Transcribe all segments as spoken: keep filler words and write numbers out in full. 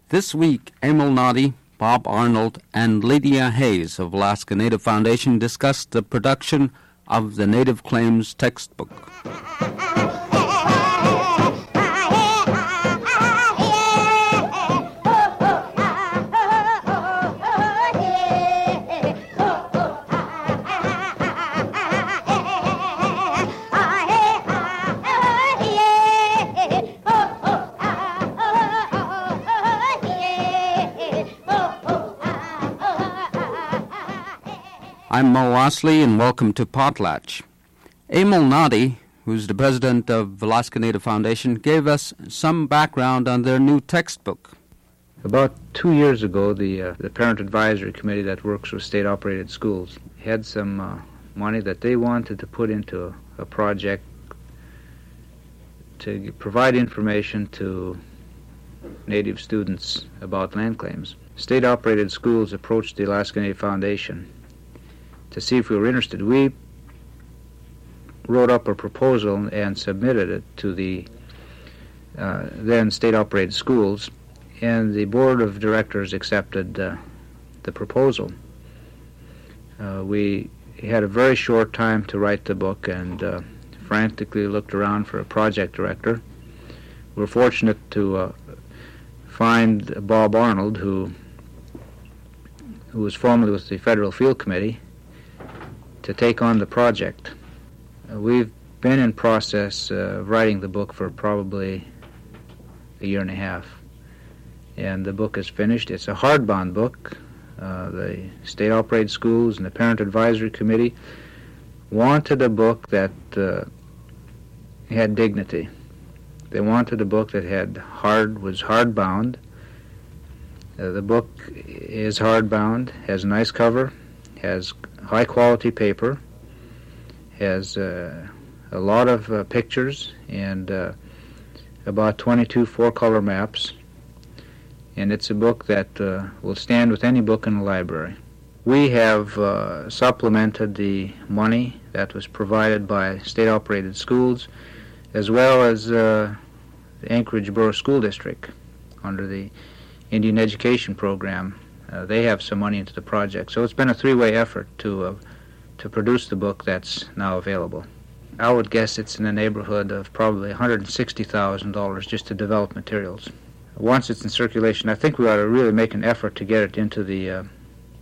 This week, Emil Noddy, Bob Arnold, and Lydia Hayes of Alaska Native Foundation discussed the production of the Native Claims textbook. I'm Mo Osley, and welcome to Potlatch. Emil Noddy, who's the president of Alaska Native Foundation, gave us some background on their new textbook. About two years ago, the uh, the Parent Advisory Committee that works with state-operated schools had some uh, money that they wanted to put into a, a project to provide information to Native students about land claims. State-operated schools approached the Alaska Native Foundation to see if we were interested. We wrote up a proposal and submitted it to the uh, then state-operated schools, and the board of directors accepted uh, the proposal. Uh, we had a very short time to write the book and uh, frantically looked around for a project director. We were fortunate to uh, find Bob Arnold, who, who was formerly with the Federal Field Committee, to take on the project. Uh, we've been in process uh, of writing the book for probably a year and a half, and the book is finished. It's a hardbound book. Uh, the state-operated schools and the Parent Advisory Committee wanted a book that uh, had dignity. They wanted a book that had hard was hardbound. Uh, the book is hardbound, has a nice cover, has high-quality paper, has uh, a lot of uh, pictures and uh, about twenty-two four-color maps, and it's a book that uh, will stand with any book in the library. We have uh, supplemented the money that was provided by state-operated schools, as well as uh, the Anchorage Borough School District under the Indian Education Program. Uh, they have some money into the project. So it's been a three-way effort to uh, to produce the book that's now available. I would guess it's in the neighborhood of probably one hundred sixty thousand dollars just to develop materials. Once it's in circulation, I think we ought to really make an effort to get it into the uh,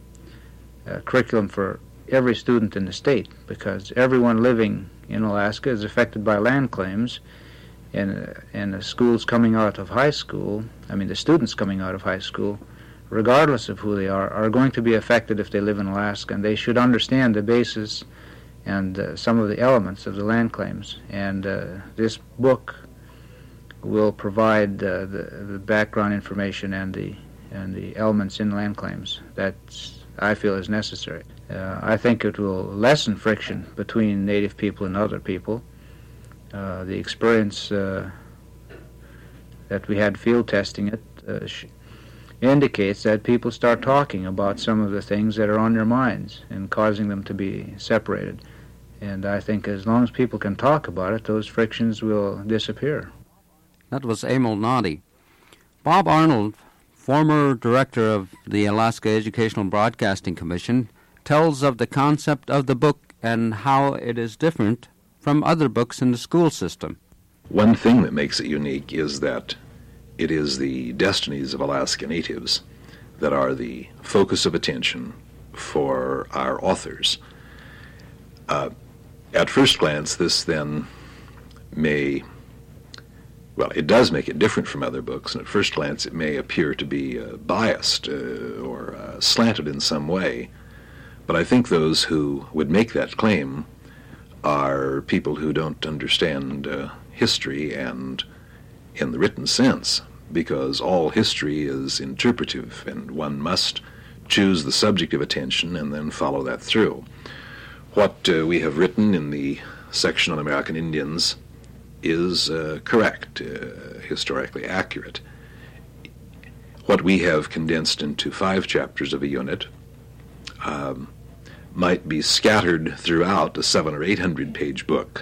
uh, curriculum for every student in the state, because everyone living in Alaska is affected by land claims, and, uh, and the schools coming out of high school, I mean the students coming out of high school, regardless of who they are, are going to be affected if they live in Alaska, and they should understand the basis and uh, some of the elements of the land claims. And uh, this book will provide uh, the, the background information and the and the elements in land claims that I feel is necessary. Uh, I think it will lessen friction between Native people and other people. Uh, the experience uh, that we had field testing it uh, sh- indicates that people start talking about some of the things that are on their minds and causing them to be separated. And I think as long as people can talk about it, those frictions will disappear. That was Emil Noddy. Bob Arnold, former director of the Alaska Educational Broadcasting Commission, tells of the concept of the book and how it is different from other books in the school system. One thing that makes it unique is that it is the destinies of Alaska Natives that are the focus of attention for our authors. Uh, at first glance, this then may, well, it does make it different from other books, and at first glance it may appear to be uh, biased uh, or uh, slanted in some way. But I think those who would make that claim are people who don't understand uh, history and in the written sense, because all history is interpretive, and one must choose the subject of attention and then follow that through. What uh, we have written in the section on American Indians is uh, correct, uh, historically accurate. What we have condensed into five chapters of a unit um, might be scattered throughout a seven or eight hundred page book,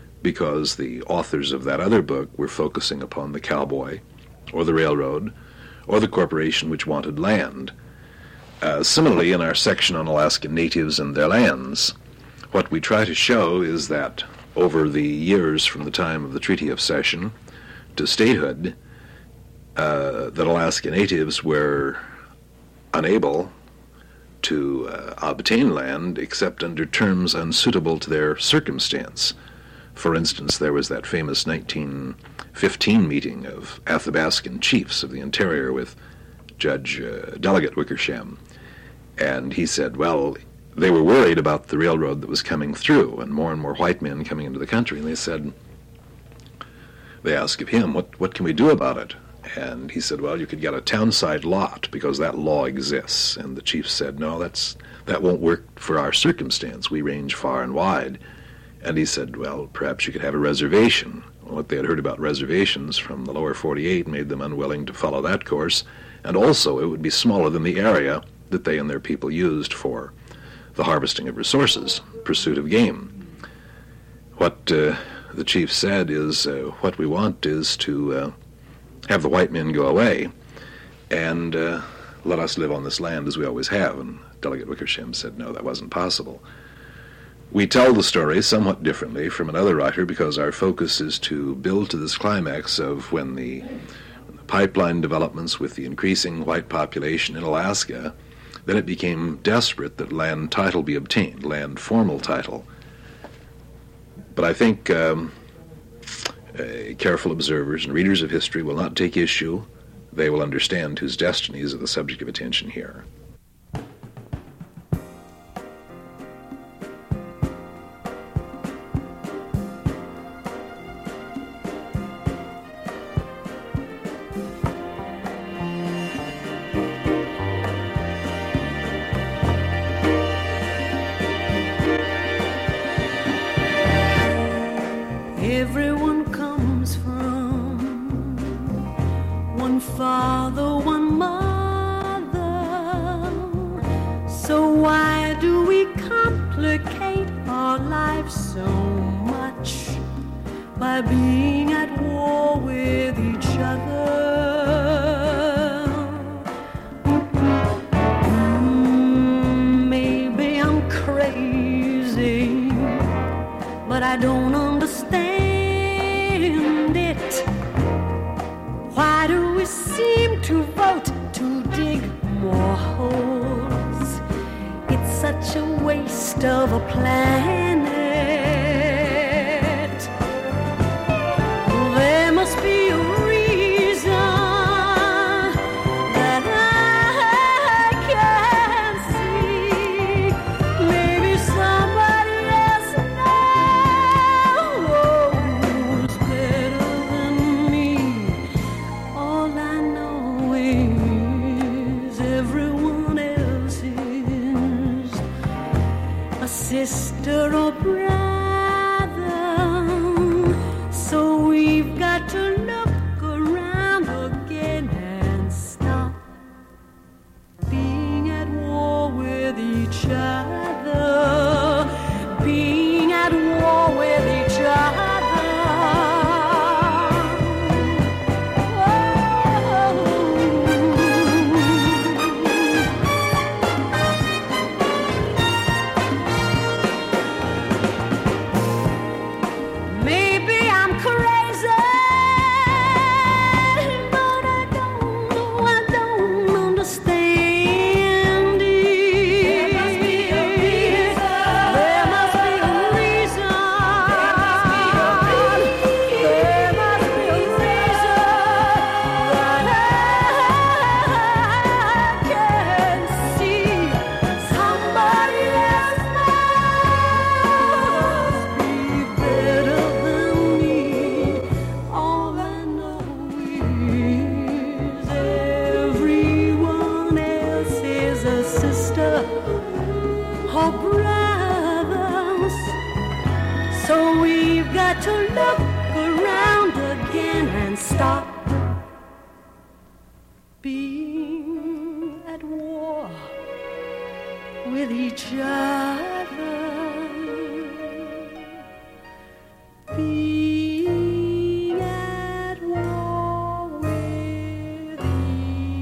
because the authors of that other book were focusing upon the cowboy or the railroad or the corporation which wanted land. Uh, similarly, in our section on Alaskan Natives and their lands, what we try to show is that over the years from the time of the Treaty of Cession to statehood, uh, that Alaska Natives were unable to uh, obtain land except under terms unsuitable to their circumstance. For instance, there was that famous nineteen fifteen meeting of Athabascan chiefs of the interior with Judge uh, Delegate Wickersham, and he said, well, they were worried about the railroad that was coming through and more and more white men coming into the country, and they said, they asked of him, what, what can we do about it? And he said, well, you could get a townside lot because that law exists. And the chief said, no, that's that won't work for our circumstance. We range far and wide. And he said, well, perhaps you could have a reservation. What they had heard about reservations from the lower forty-eight made them unwilling to follow that course. And also it would be smaller than the area that they and their people used for the harvesting of resources, pursuit of game. What uh, the chief said is, uh, what we want is to uh, have the white men go away and uh, let us live on this land as we always have. And Delegate Wickersham said, no, that wasn't possible. We tell the story somewhat differently from another writer because our focus is to build to this climax of when the, when the pipeline developments with the increasing white population in Alaska, then it became desperate that land title be obtained, land formal title. But I think um, uh, careful observers and readers of history will not take issue. They will understand whose destinies are the subject of attention here. Everyone comes from one father, one mother. So why do we complicate our lives so much by being at war with each other? Mm, maybe I'm crazy, but I don't understand it. Why do we seem to vote to dig more holes? It's such a waste of a planet. There must be a reason that I can't see. Maybe somebody else knows better than me. All I know is everyone else is a sister or brother. So we've got to look around again and stop being at war with each other, being at war with each other. Maybe I'm crazy, but I don't know, I don't understand it. There must be a reason. There must be a reason. There must be a reason that I can see. Somebody else must be better than me. All I know is everyone else is a sister or brothers. So we've got to look around again and stop being at war with each other. Being at war with each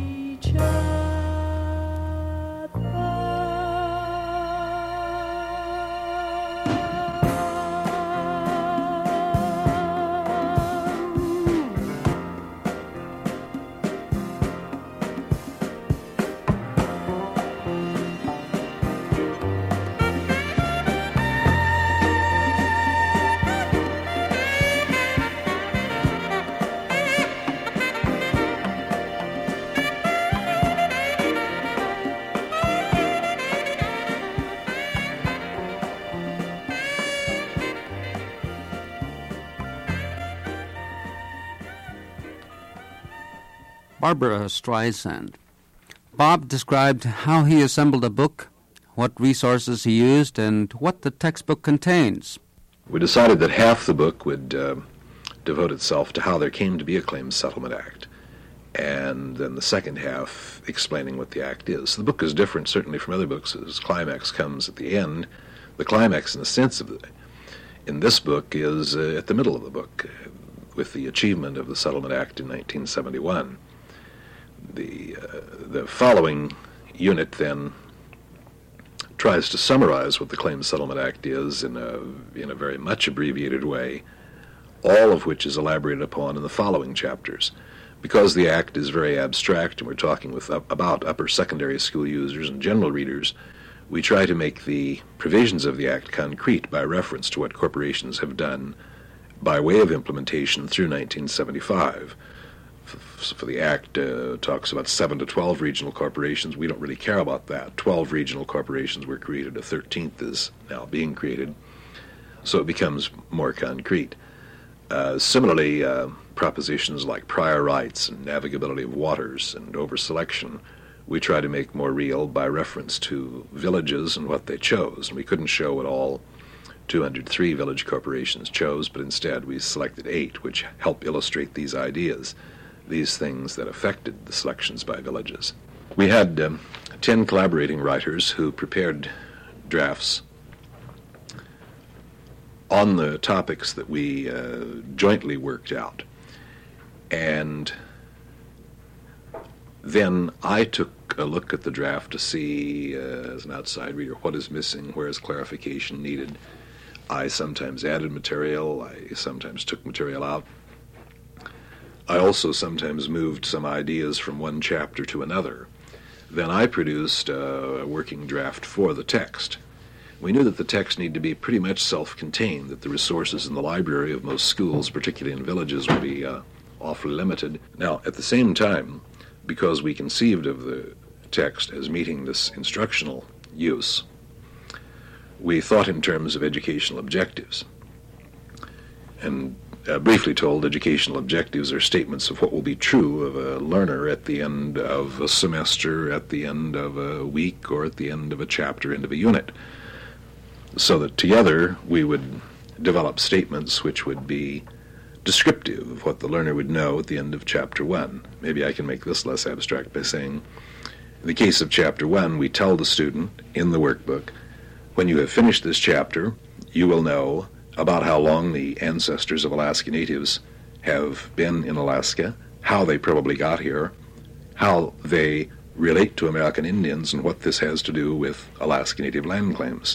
Barbara Streisand. Bob described how he assembled a book, what resources he used, and what the textbook contains. We decided that half the book would uh, devote itself to how there came to be a Claims Settlement Act, and then the second half explaining what the act is. The book is different, certainly, from other books, as climax comes at the end. The climax, in the sense of the, in this book, is uh, at the middle of the book, uh, with the achievement of the Settlement Act in nineteen seventy-one. The, uh, the following unit, then, tries to summarize what the Claims Settlement Act is in a, in a very much abbreviated way, all of which is elaborated upon in the following chapters. Because the Act is very abstract, and we're talking with up, about upper secondary school users and general readers, we try to make the provisions of the Act concrete by reference to what corporations have done by way of implementation through nineteen seventy-five. For the Act uh, talks about seven to twelve regional corporations. We don't really care about that. twelve regional corporations were created. A thirteenth is now being created. So it becomes more concrete. Uh, similarly, uh, propositions like prior rights and navigability of waters and over-selection, we try to make more real by reference to villages and what they chose. And we couldn't show what all two hundred three village corporations chose, but instead we selected eight, which help illustrate these ideas, these things that affected the selections by villages. We had um, ten collaborating writers who prepared drafts on the topics that we uh, jointly worked out. And then I took a look at the draft to see, uh, as an outside reader, what is missing, where is clarification needed. I sometimes added material, I sometimes took material out. I also sometimes moved some ideas from one chapter to another. Then I produced a working draft for the text. We knew that the text needed to be pretty much self-contained, that the resources in the library of most schools, particularly in villages, would be uh, awfully limited. Now, at the same time, because we conceived of the text as meeting this instructional use, we thought in terms of educational objectives. And uh, briefly told, educational objectives are statements of what will be true of a learner at the end of a semester, at the end of a week, or at the end of a chapter, end of a unit. So that together we would develop statements which would be descriptive of what the learner would know at the end of chapter one. Maybe I can make this less abstract by saying, in the case of chapter one, we tell the student in the workbook, when you have finished this chapter, you will know about how long the ancestors of Alaska Natives have been in Alaska, how they probably got here, how they relate to American Indians, and what this has to do with Alaska Native land claims.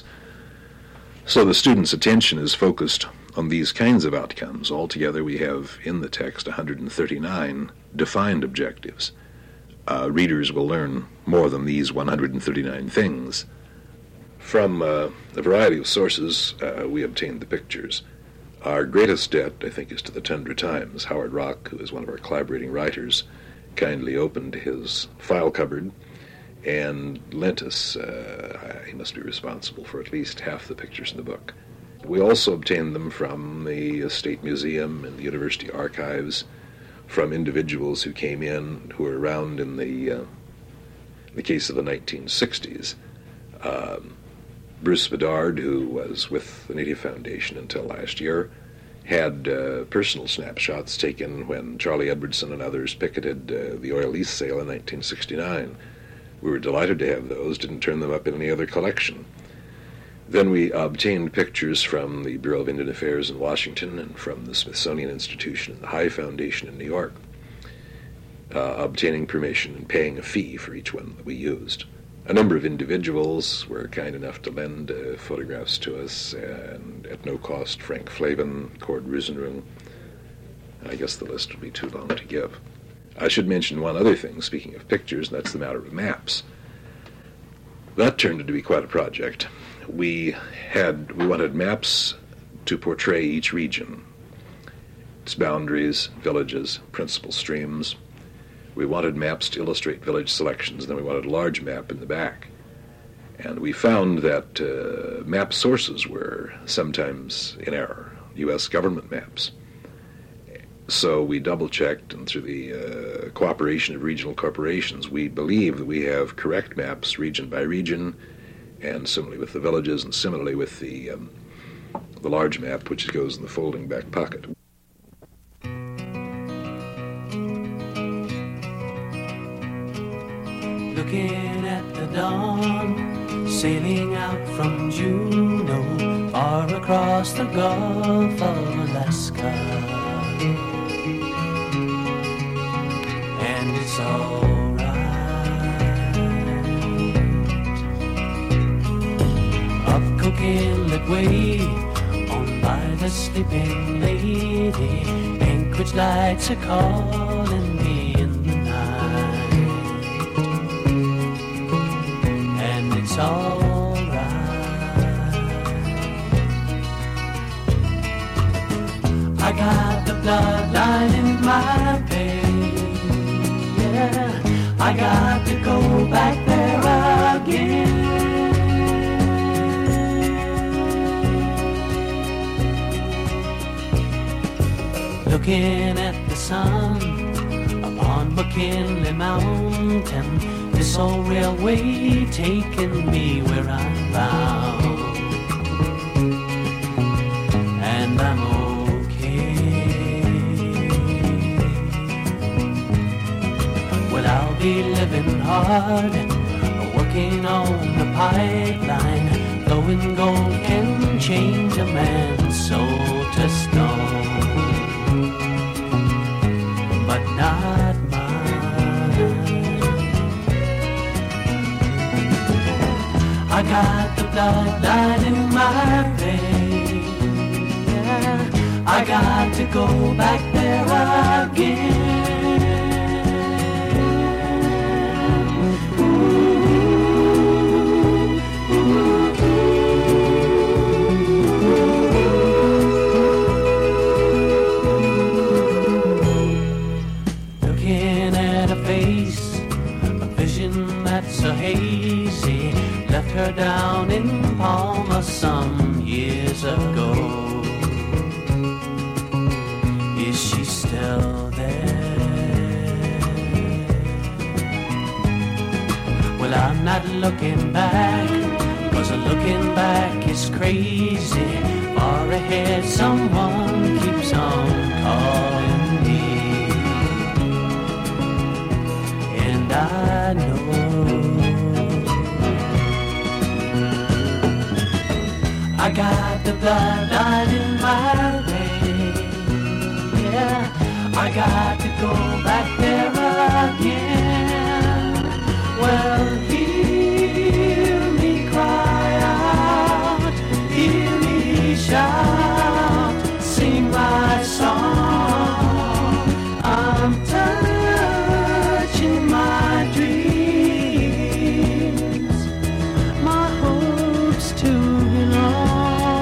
So the student's attention is focused on these kinds of outcomes. Altogether, we have in the text one hundred thirty-nine defined objectives. Uh, readers will learn more than these one hundred thirty-nine things. From uh, a variety of sources, uh, we obtained the pictures. Our greatest debt, I think, is to the Tundra Times. Howard Rock, who is one of our collaborating writers, kindly opened his file cupboard and lent us, uh, he must be responsible for at least half the pictures in the book. We also obtained them from the State Museum and the University Archives, from individuals who came in, who were around in the, uh, in the case of the nineteen sixties. Um, Bruce Bedard, who was with the Native Foundation until last year, had uh, personal snapshots taken when Charlie Edwardson and others picketed uh, the oil lease sale in nineteen sixty-nine. We were delighted to have those, didn't turn them up in any other collection. Then we obtained pictures from the Bureau of Indian Affairs in Washington and from the Smithsonian Institution and the High Foundation in New York, uh, obtaining permission and paying a fee for each one that we used. A number of individuals were kind enough to lend uh, photographs to us, and at no cost, Frank Flavin, Cord Rusenrung. I guess the list would be too long to give. I should mention one other thing, speaking of pictures, and that's the matter of maps. That turned out to be quite a project. We had, we wanted maps to portray each region, its boundaries, villages, principal streams. We wanted maps to illustrate village selections, and then we wanted a large map in the back. And we found that uh, map sources were sometimes in error, U S government maps. So we double-checked, and through the uh, cooperation of regional corporations, we believe that we have correct maps region by region, and similarly with the villages, and similarly with the um, the large map, which goes in the folding back pocket. Looking at the dawn, sailing out from Juneau, far across the Gulf of Alaska. And it's alright. Up Coquillet Way, on by the sleeping lady, Anchorage lights are calling me in the night. And it's alright. I got the bloodline in my veins. I got to go back there again. Looking at the sun upon McKinley Mountain, this old railway taking me where I'm bound. And I'm I'll be living hard, working on the pipeline. Flowing gold can change a man's soul to stone, but not mine. I got the bloodline in my veins. Yeah, I got to go back there again. Her down in Palma some years ago. Is she still there? Well, I'm not looking back, 'cause looking back is crazy. Far ahead someone keeps on calling me, and I know I got the bloodline in my veins. Yeah, I got to go back there again. Well, hear me cry out, hear me shout, sing my song. I'm touching my dreams, my hopes to belong.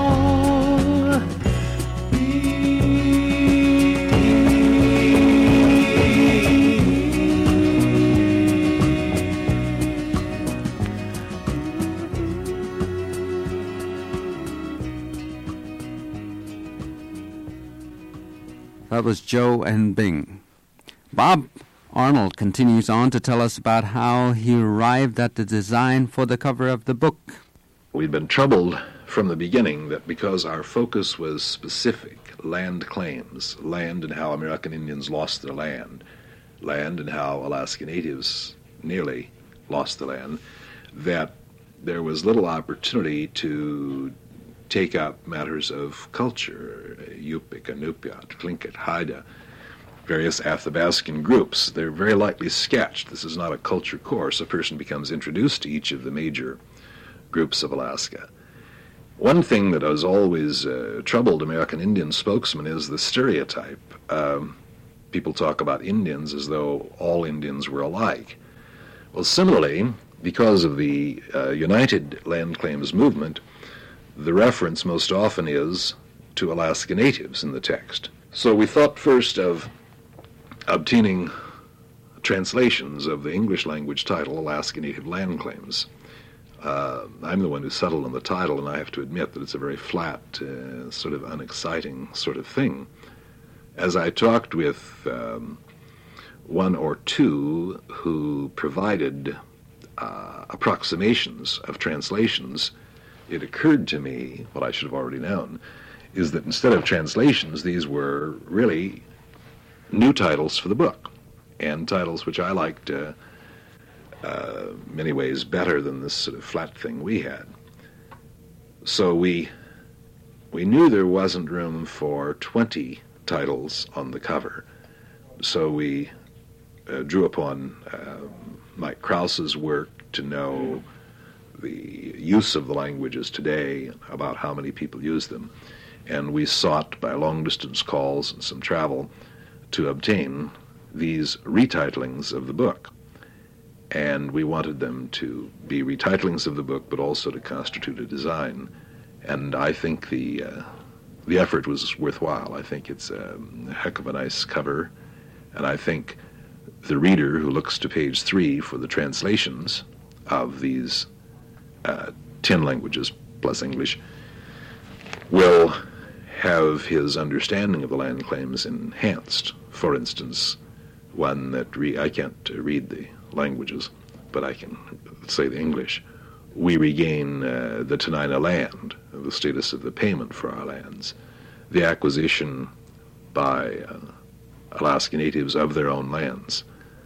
That was Joe and Bing. Bob Arnold continues on to tell us about how he arrived at the design for the cover of the book. We'd been troubled from the beginning that because our focus was specific, land claims, land and how American Indians lost their land, land and how Alaska Natives nearly lost the land, that there was little opportunity to take up matters of culture, Yupik, Inupiat, Tlingit, Haida, various Athabascan groups. They're very lightly sketched. This is not a culture course. A person becomes introduced to each of the major groups of Alaska. One thing that has always uh, troubled American Indian spokesmen is the stereotype. Um, people talk about Indians as though all Indians were alike. Well, similarly, because of the uh, United Land Claims movement, the reference most often is to Alaska Natives in the text. So we thought first of obtaining translations of the English language title, Alaska Native Land Claims. Uh, I'm the one who settled on the title, and I have to admit that it's a very flat, uh, sort of unexciting sort of thing. as I talked with um, one or two who provided uh, approximations of translations, it occurred to me, what I should have already known, is that instead of translations, these were really new titles for the book, and titles which I liked uh, uh, many ways better than this sort of flat thing we had. So we we knew there wasn't room for twenty titles on the cover, so we uh, drew upon uh, Mike Krause's work to know the use of the languages today, about how many people use them, and we sought by long-distance calls and some travel to obtain these retitlings of the book. And we wanted them to be retitlings of the book, but also to constitute a design. And I think the uh, the effort was worthwhile. I think it's a heck of a nice cover, and I think the reader who looks to page three for the translations of these uh, ten languages plus English will have his understanding of the land claims enhanced. For instance, one that re- I can't uh, read the languages, but I can say the English. We regain uh, the Tenina land, the status of the payment for our lands, the acquisition by uh, Alaska Natives of their own lands.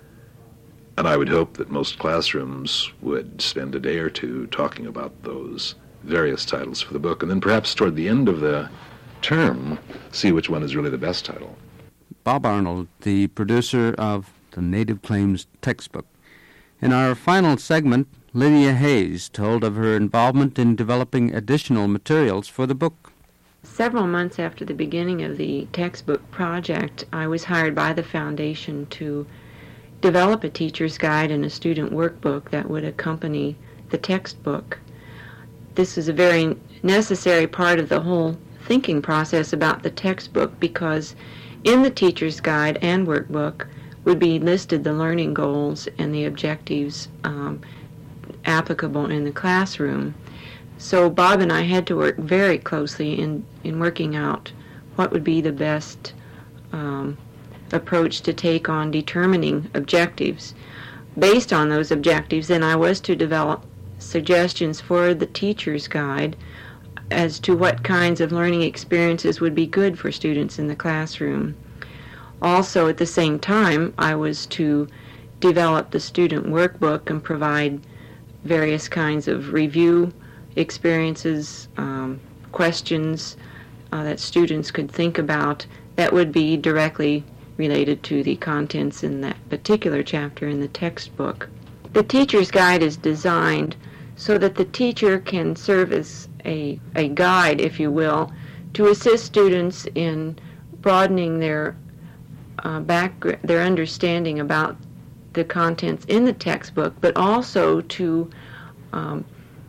And I would hope that most classrooms would spend a day or two talking about those various titles for the book, and then perhaps toward the end of the term, see which one is really the best title. Bob Arnold, the producer of the Native Claims textbook. In our final segment, Lydia Hayes told of her involvement in developing additional materials for the book. Several months after the beginning of the textbook project, I was hired by the Foundation to develop a teacher's guide and a student workbook that would accompany the textbook. This is a very necessary part of the whole thinking process about the textbook, because in the teacher's guide and workbook would be listed the learning goals and the objectives um, applicable in the classroom. So Bob and I had to work very closely in, in working out what would be the best um, approach to take on determining objectives. Based on those objectives, then I was to develop suggestions for the teacher's guide as to what kinds of learning experiences would be good for students in the classroom. Also, at the same time, I was to develop the student workbook and provide various kinds of review experiences, um, questions uh, that students could think about that would be directly related to the contents in that particular chapter in the textbook. The teacher's guide is designed so that the teacher can serve as a, a guide, if you will, to assist students in broadening their uh, back, their understanding about the contents in the textbook, but also to um,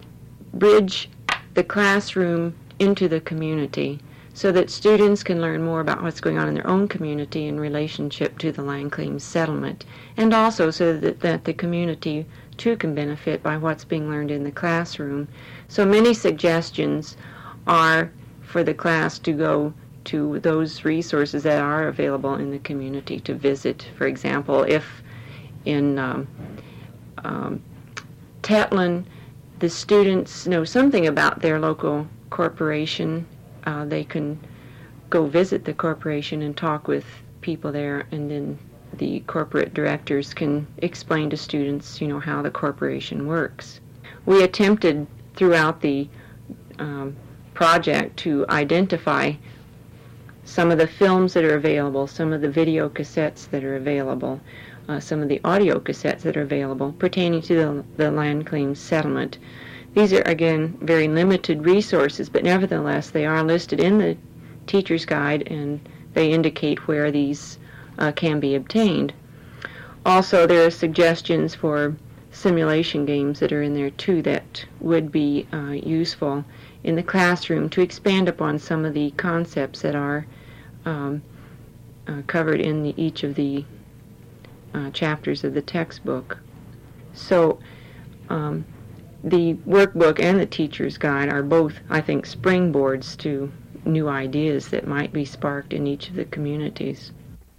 bridge the classroom into the community so that students can learn more about what's going on in their own community in relationship to the land claims settlement, and also so that, that the community too can benefit by what's being learned in the classroom. So many suggestions are for the class to go to those resources that are available in the community to visit. For example, if in um, um, Tetlin the students know something about their local corporation, uh, they can go visit the corporation and talk with people there, and then the corporate directors can explain to students, you know, how the corporation works. We attempted throughout the um, project to identify some of the films that are available, some of the video cassettes that are available, uh, some of the audio cassettes that are available pertaining to the, the land claims settlement. These are, again, very limited resources, but nevertheless they are listed in the teacher's guide and they indicate where these uh, can be obtained. Also, there are suggestions for simulation games that are in there too that would be uh, useful in the classroom to expand upon some of the concepts that are um, uh, covered in the, each of the uh, chapters of the textbook. So um, the workbook and the teacher's guide are both, I think, springboards to new ideas that might be sparked in each of the communities.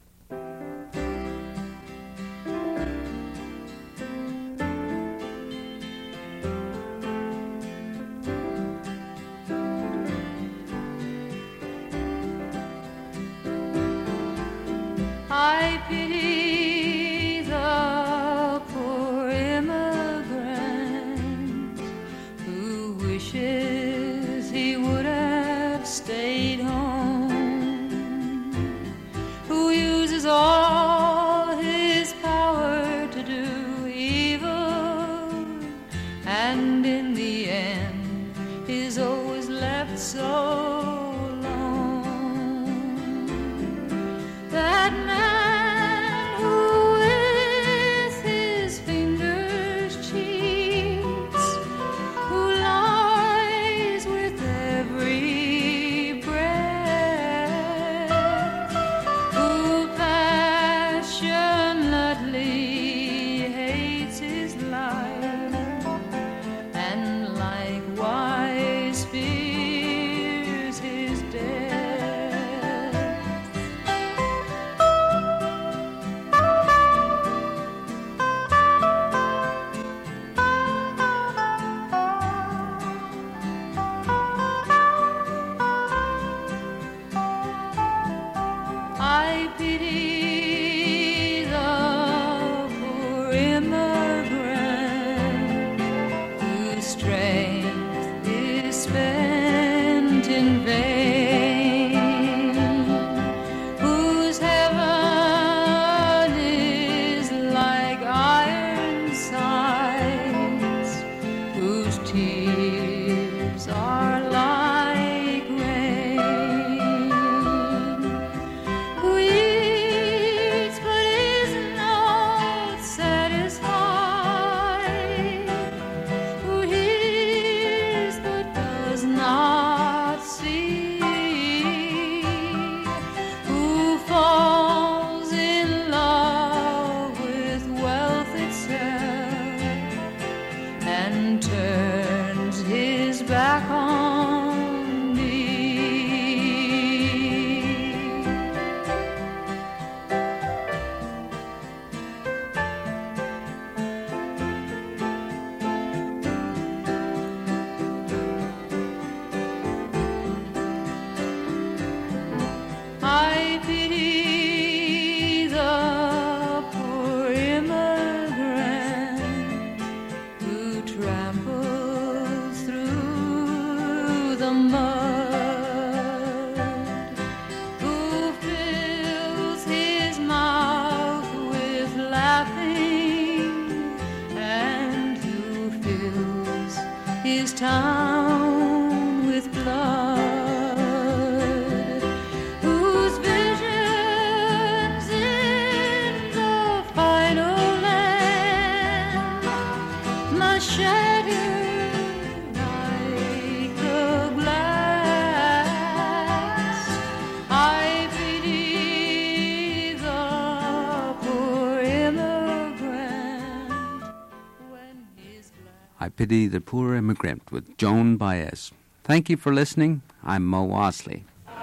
I pity the poor immigrant who wishes he would have stayed home, who uses all his power to do evil, and in the end is always left so alone. That man I pity the poor immigrant whose strength is spent in vain, whose heaven is like iron sights, whose tears are like rain. And turns his back on me. I pity the poor immigrant who tramples through the mud, who fills his mouth with laughing, and who fills his town with blood, whose visions in the final land must shatter like a glass. I pity the poor immigrant when his glass... I Pity the Poor Immigrant with Joan Baez. Thank you for listening. I'm Mo Wasley.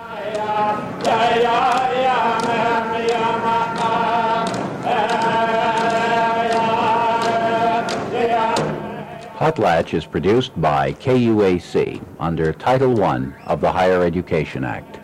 Potlatch is produced by K U A C under Title one of the Higher Education Act.